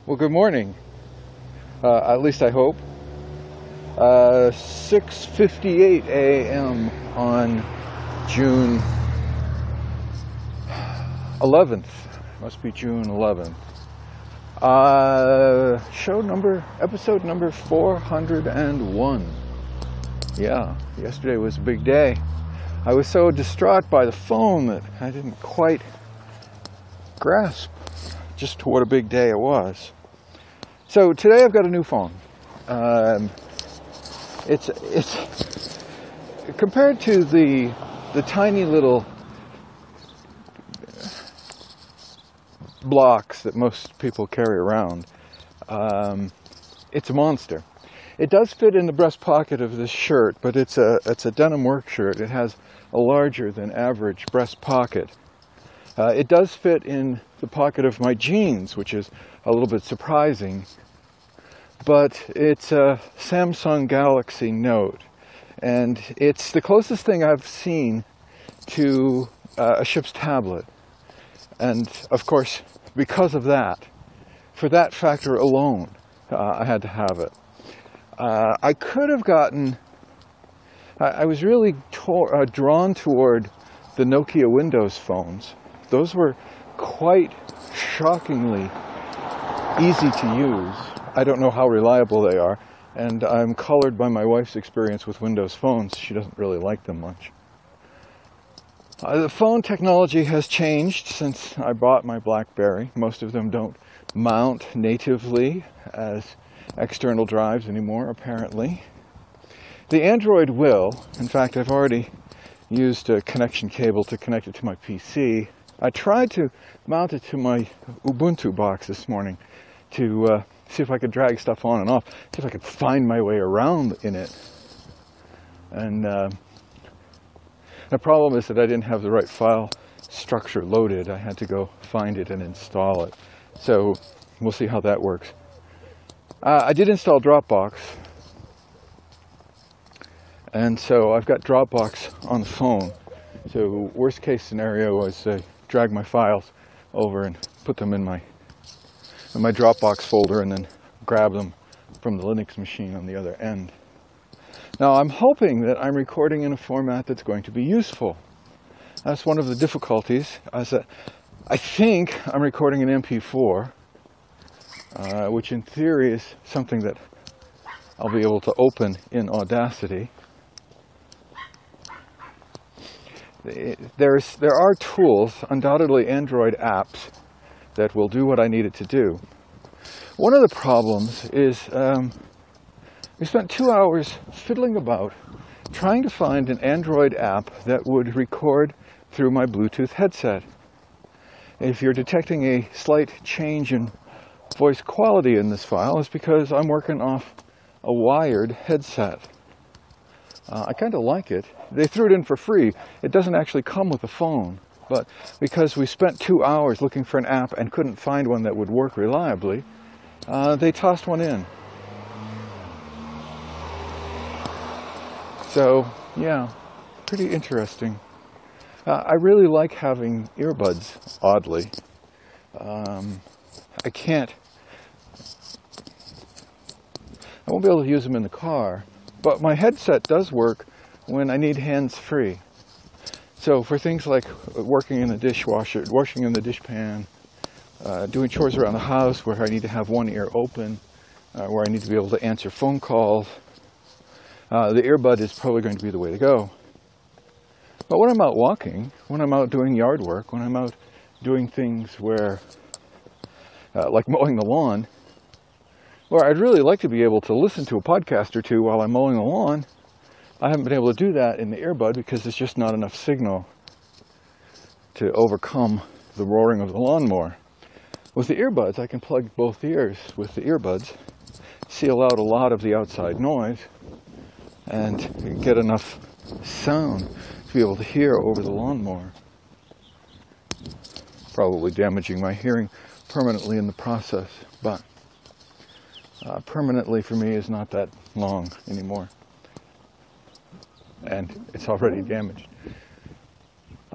Well, good morning. At least I hope. 6:58 a.m. on June 11th. Must be June 11th. Episode number 401. Yeah, yesterday was a big day. I was so distraught by the phone that I didn't quite grasp just what a big day it was. So today I've got a new phone. It's compared to the tiny little blocks that most people carry around. It's a monster. It does fit in the breast pocket of this shirt, but it's a denim work shirt. It has a larger than average breast pocket. It does fit in the pocket of my jeans, which is a little bit surprising, but it's a Samsung Galaxy Note, and it's the closest thing I've seen to a ship's tablet. And of course, because of that, for that factor alone, I had to have it. I could have gotten, I was really drawn toward the Nokia Windows phones. Those were quite shockingly easy to use. I don't know how reliable they are, and I'm colored by my wife's experience with Windows phones. She doesn't really like them much. The phone technology has changed since I bought my BlackBerry. Most of them don't mount natively as external drives anymore, apparently. The Android will. In fact, I've already used a connection cable to connect it to my PC. I tried to mount it to my Ubuntu box this morning to see if I could drag stuff on and off, see if I could find my way around in it. And the problem is that I didn't have the right file structure loaded. I had to go find it and install it. So we'll see how that works. I did install Dropbox. And so I've got Dropbox on the phone. So worst case scenario was drag my files over and put them in my Dropbox folder and then grab them from the Linux machine on the other end. Now I'm hoping that I'm recording in a format that's going to be useful. That's one of the difficulties. I think I'm recording an MP4, which in theory is something that I'll be able to open in Audacity. There are tools, undoubtedly Android apps, that will do what I need it to do. One of the problems is we spent 2 hours fiddling about trying to find an Android app that would record through my Bluetooth headset. If you're detecting a slight change in voice quality in this file, it's because I'm working off a wired headset. I kind of like it. They threw it in for free. It doesn't actually come with the phone, but because we spent 2 hours looking for an app and couldn't find one that would work reliably, they tossed one in. So, yeah, pretty interesting. I really like having earbuds, oddly. I won't be able to use them in the car, but my headset does work when I need hands-free. So for things like working in the dishwasher, washing in the dishpan, doing chores around the house where I need to have one ear open, where I need to be able to answer phone calls, the earbud is probably going to be the way to go. But when I'm out walking, when I'm out doing yard work, when I'm out doing things where, like mowing the lawn, where I'd really like to be able to listen to a podcast or two while I'm mowing the lawn, I haven't been able to do that in the earbud because there's just not enough signal to overcome the roaring of the lawnmower. With the earbuds, I can plug both ears with the earbuds, seal out a lot of the outside noise, and get enough sound to be able to hear over the lawnmower. Probably damaging my hearing permanently in the process, but permanently for me is not that long anymore. And it's already damaged.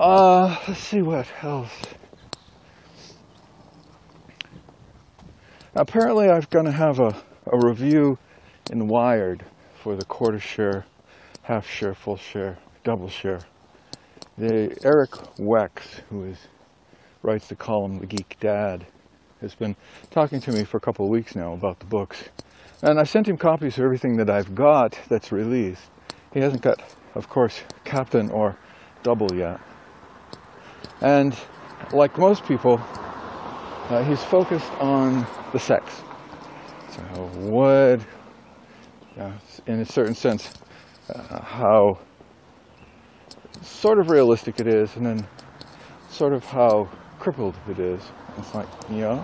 Let's see what else. Apparently I'm going to have a review in Wired for the quarter share, half share, full share, double share. Eric Wex, who writes the column The Geek Dad, has been talking to me for a couple of weeks now about the books. And I sent him copies of everything that I've got that's released. He hasn't got, of course, Captain or Double yet. And like most people, he's focused on the sex. So what, in a certain sense, how sort of realistic it is, and then sort of how crippled it is. It's like, yeah.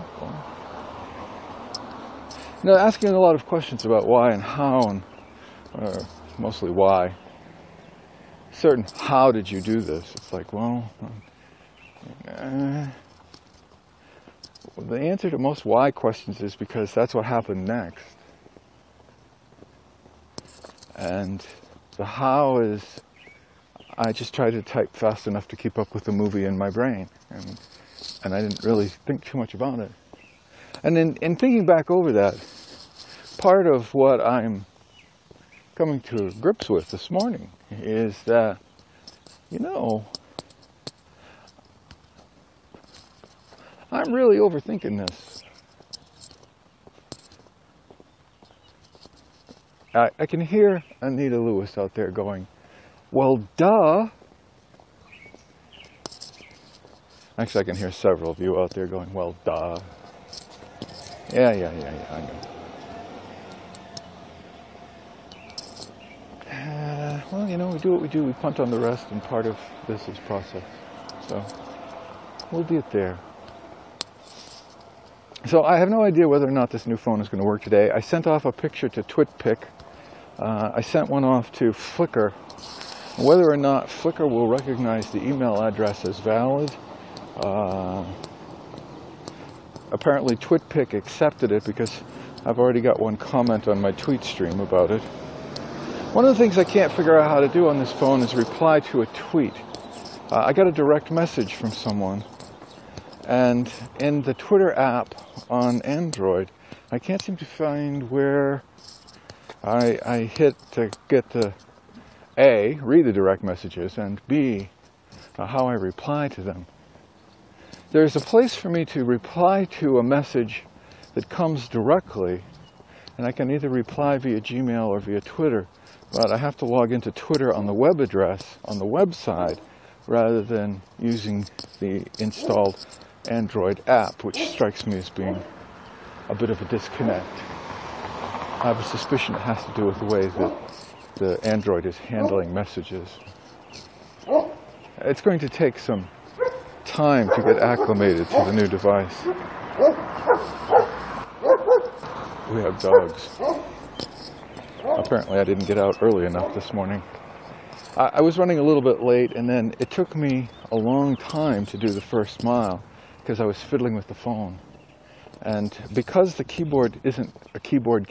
Now, asking a lot of questions about why and how, and mostly why. Certain, how did you do this? It's like, well, the answer to most why questions is because that's what happened next. And the how is, I just tried to type fast enough to keep up with the movie in my brain. And I didn't really think too much about it. And in thinking back over that, part of what I'm coming to grips with this morning is that, I'm really overthinking this. I can hear Anita Lewis out there going, well, duh. Actually, I can hear several of you out there going, well, duh. Yeah, I know. Well, we do what we do. We punt on the rest, and part of this is process. So we'll get there. So I have no idea whether or not this new phone is going to work today. I sent off a picture to TwitPic. I sent one off to Flickr. Whether or not Flickr will recognize the email address as valid, apparently TwitPic accepted it because I've already got one comment on my tweet stream about it. One of the things I can't figure out how to do on this phone is reply to a tweet. I got a direct message from someone, and in the Twitter app on Android, I can't seem to find where I hit to get to A, read the direct messages, and B, how I reply to them. There's a place for me to reply to a message that comes directly, and I can either reply via Gmail or via Twitter, but I have to log into Twitter on the web address, on the website, rather than using the installed Android app, which strikes me as being a bit of a disconnect. I have a suspicion it has to do with the way that the Android is handling messages. It's going to take some time to get acclimated to the new device. We have dogs. Apparently I didn't get out early enough this morning. I was running a little bit late, and then it took me a long time to do the first mile because I was fiddling with the phone. And because the keyboard isn't a keyboard,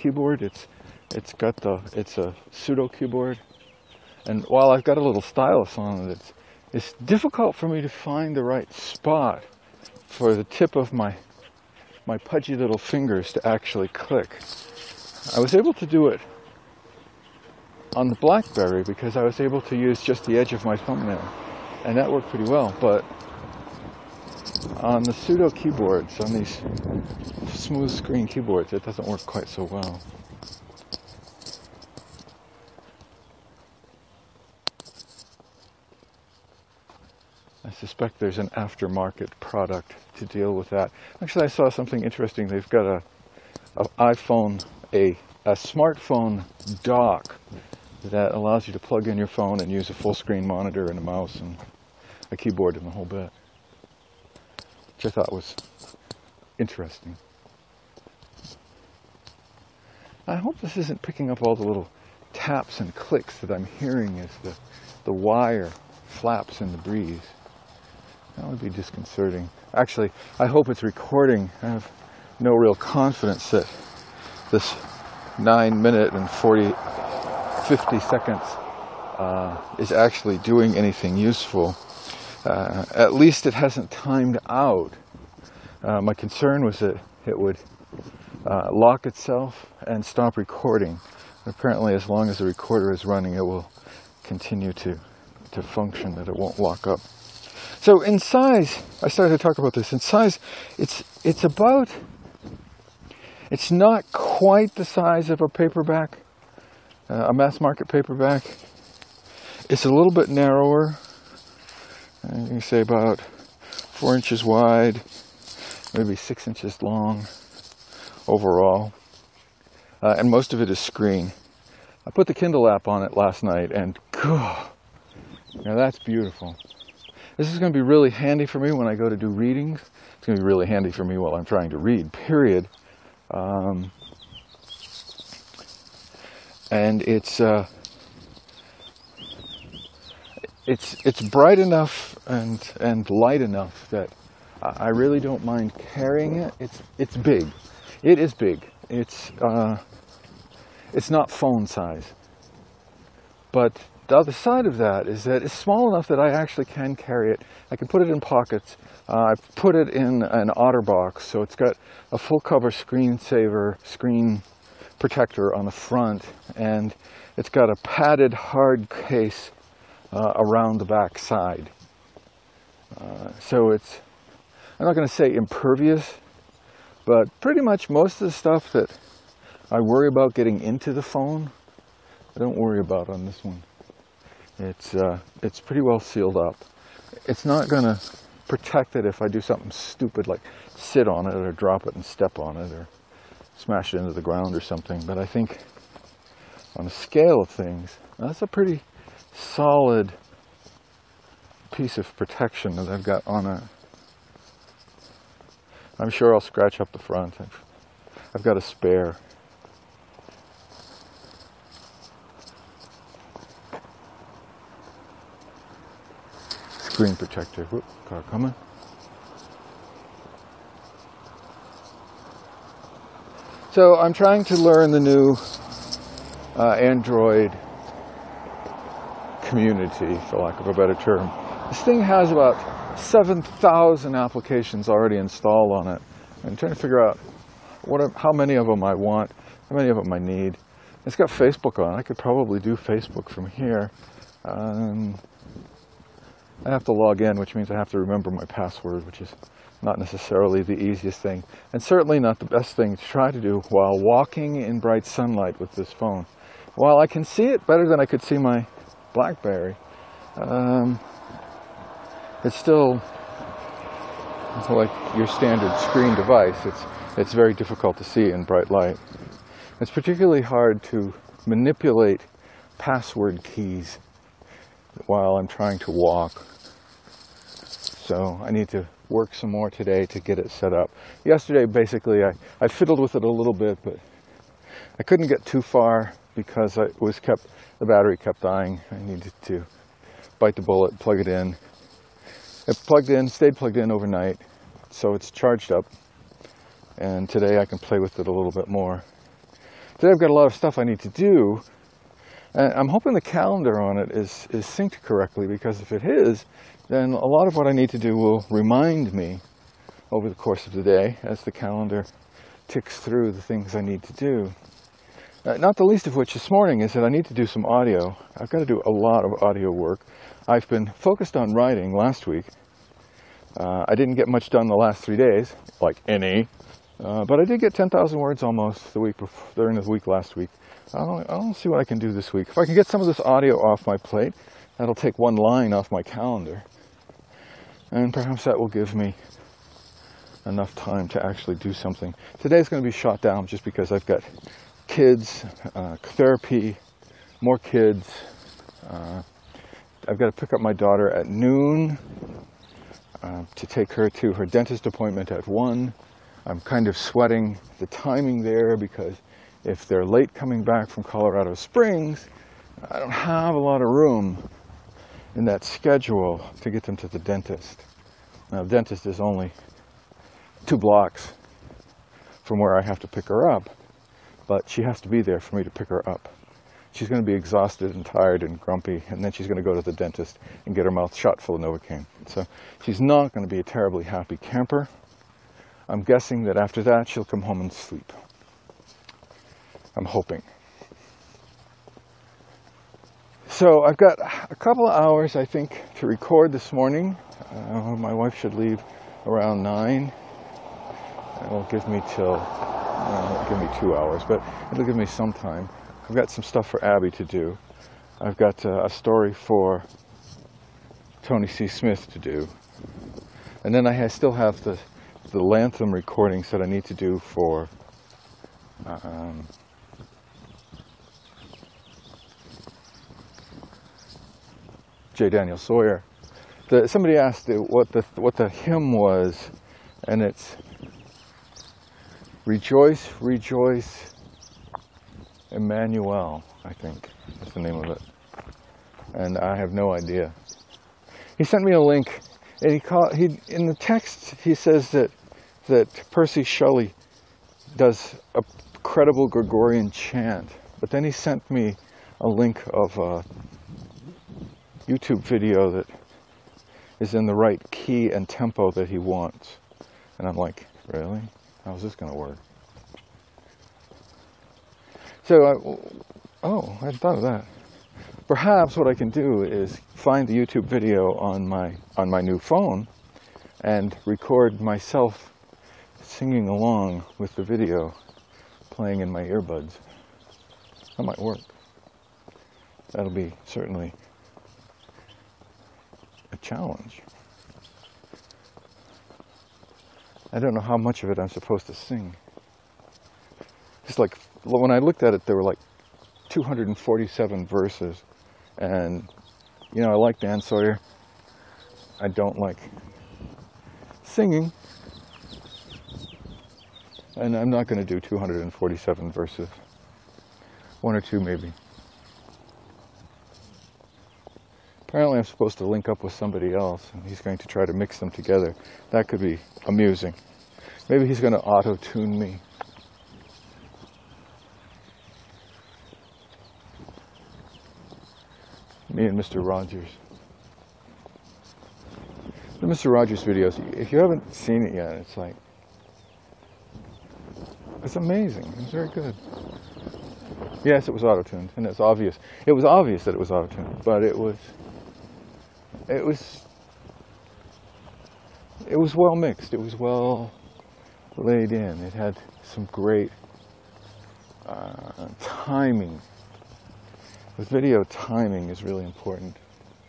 it's a pseudo keyboard. And while I've got a little stylus on it, it's difficult for me to find the right spot for the tip of my pudgy little fingers to actually click. I was able to do it on the BlackBerry because I was able to use just the edge of my thumbnail, and that worked pretty well. But on the pseudo keyboards, on these smooth screen keyboards, it doesn't work quite so well. I suspect there's an aftermarket product to deal with that. Actually, I saw something interesting. They've got a smartphone dock that allows you to plug in your phone and use a full screen monitor and a mouse and a keyboard and the whole bit, which I thought was interesting. I hope this isn't picking up all the little taps and clicks that I'm hearing as the wire flaps in the breeze. That would be disconcerting. Actually, I hope it's recording. I have no real confidence that this 9 minute and 50 seconds is actually doing anything useful. At least it hasn't timed out. My concern was that it would lock itself and stop recording. Apparently, as long as the recorder is running, it will continue to function, that it won't lock up. So in size, I started to talk about this. In size, it's not quite the size of a paperback, a mass market paperback. It's a little bit narrower. You can say about 4 inches wide, maybe 6 inches long overall. And most of it is screen. I put the Kindle app on it last night, and now that's beautiful. This is going to be really handy for me when I go to do readings. It's going to be really handy for me while I'm trying to read, period. And it's bright enough and light enough that I really don't mind carrying it. It's big. It is big. It's not phone size. But the other side of that is that it's small enough that I actually can carry it. I can put it in pockets. I put it in an OtterBox, so it's got a full cover screen protector on the front, and it's got a padded hard case around the back side. So it's, I'm not going to say impervious, but pretty much most of the stuff that I worry about getting into the phone, I don't worry about on this one. It's pretty well sealed up. It's not going to protect it if I do something stupid like sit on it or drop it and step on it or smash it into the ground or something. But I think on the scale of things, that's a pretty solid piece of protection that I've got on it. I'm sure I'll scratch up the front. I've got a spare. Screen protector. Whoop, car coming. So I'm trying to learn the new Android community, for lack of a better term. This thing has about 7,000 applications already installed on it. I'm trying to figure out how many of them I want, how many of them I need. It's got Facebook on it. I could probably do Facebook from here. I have to log in, which means I have to remember my password, which is not necessarily the easiest thing, and certainly not the best thing to try to do while walking in bright sunlight with this phone. While I can see it better than I could see my BlackBerry, it's still like your standard screen device. It's very difficult to see in bright light. It's particularly hard to manipulate password keys while I'm trying to walk. So I need to work some more today to get it set up. Yesterday, basically, I fiddled with it a little bit, but I couldn't get too far because the battery kept dying. I needed to bite the bullet, plug it in. It stayed plugged in overnight, so it's charged up. And today I can play with it a little bit more. Today I've got a lot of stuff I need to do. And I'm hoping the calendar on it is synced correctly, because if it is, then a lot of what I need to do will remind me over the course of the day as the calendar ticks through the things I need to do. Not the least of which this morning is that I need to do some audio. I've got to do a lot of audio work. I've been focused on writing last week. I didn't get much done the last 3 days, like any, but I did get 10,000 words almost during the week last week. I'll see what I can do this week. If I can get some of this audio off my plate, that'll take one line off my calendar. And perhaps that will give me enough time to actually do something. Today's going to be shot down just because I've got kids, therapy, more kids. I've got to pick up my daughter at noon to take her to her dentist appointment at 1. I'm kind of sweating the timing there because if they're late coming back from Colorado Springs, I don't have a lot of room in that schedule to get them to the dentist. Now, the dentist is only 2 blocks from where I have to pick her up, but she has to be there for me to pick her up. She's going to be exhausted and tired and grumpy, and then she's going to go to the dentist and get her mouth shot full of Novocaine. So she's not going to be a terribly happy camper. I'm guessing that after that she'll come home and sleep. I'm hoping. So I've got a couple of hours, I think, to record this morning. My wife should leave around 9. It won't give me till, it won't give me 2 hours, but it'll give me some time. I've got some stuff for Abby to do. I've got a story for Tony C. Smith to do. And then I still have the Lantham recordings that I need to do for J. Daniel Sawyer. Somebody asked what the hymn was, and it's Rejoice, Rejoice, Emmanuel, I think is the name of it. And I have no idea. He sent me a link, and in the text he says that Percy Shelley does a credible Gregorian chant, but then he sent me a link of a YouTube video that is in the right key and tempo that he wants. And I'm like, really? How's this going to work? So, I hadn't thought of that. Perhaps what I can do is find the YouTube video on my new phone and record myself singing along with the video playing in my earbuds. That might work. That'll be certainly a challenge. I don't know how much of it I'm supposed to sing. It's like, when I looked at it, there were like 247 verses. And, I like Dan Sawyer. I don't like singing. And I'm not going to do 247 verses. 1 or 2 maybe. Apparently I'm supposed to link up with somebody else, and he's going to try to mix them together. That could be amusing. Maybe he's going to auto-tune me. Me and Mr. Rogers. The Mr. Rogers videos, if you haven't seen it yet, it's amazing. It's very good. Yes, it was auto-tuned, and it's obvious. It was obvious that it was auto-tuned, but it was well mixed. It was well laid in. It had some great timing. With video, timing is really important.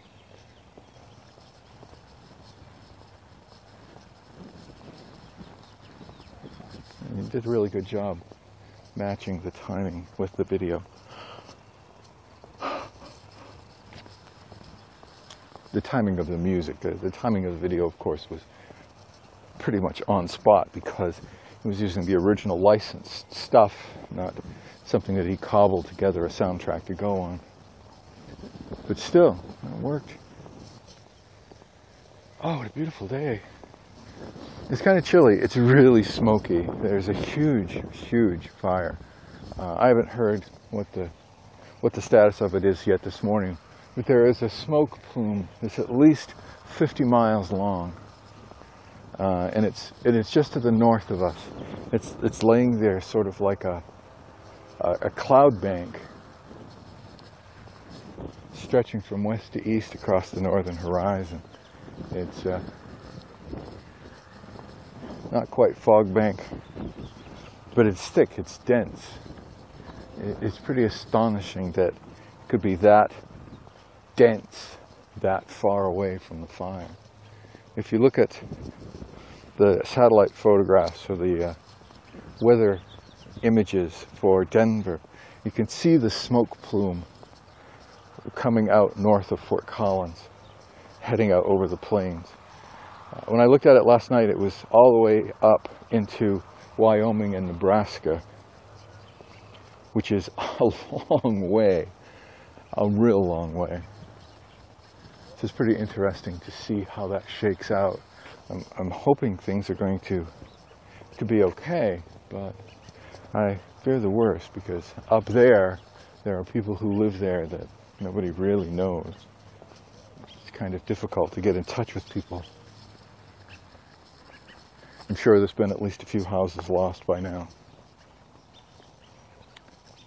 And you did a really good job matching the timing with the video. The timing of the music, the timing of the video, of course, was pretty much on spot because he was using the original licensed stuff, not something that he cobbled together a soundtrack to go on. But still, it worked. Oh, what a beautiful day. It's kind of chilly. It's really smoky. There's a huge, huge fire. I haven't heard what the status of it is yet this morning, but there is a smoke plume that's at least 50 miles long. And it's just to the north of us. It's laying there sort of like a cloud bank stretching from west to east across the northern horizon. It's not quite fog bank, but it's thick, it's dense. It's pretty astonishing that it could be that dense, that far away from the fire. If you look at the satellite photographs or the weather images for Denver, you can see the smoke plume coming out north of Fort Collins, heading out over the plains. When I looked at it last night, it was all the way up into Wyoming and Nebraska, which is a long way, a real long way. So it's pretty interesting to see how that shakes out. I'm hoping things are going to be okay, but I fear the worst because up there are people who live there that nobody really knows. It's kind of difficult to get in touch with people. I'm sure there's been at least a few houses lost by now.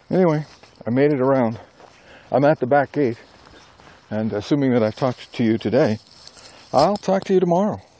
Anyway, I made it around. I'm at the back gate, and assuming that I've talked to you today, I'll talk to you tomorrow.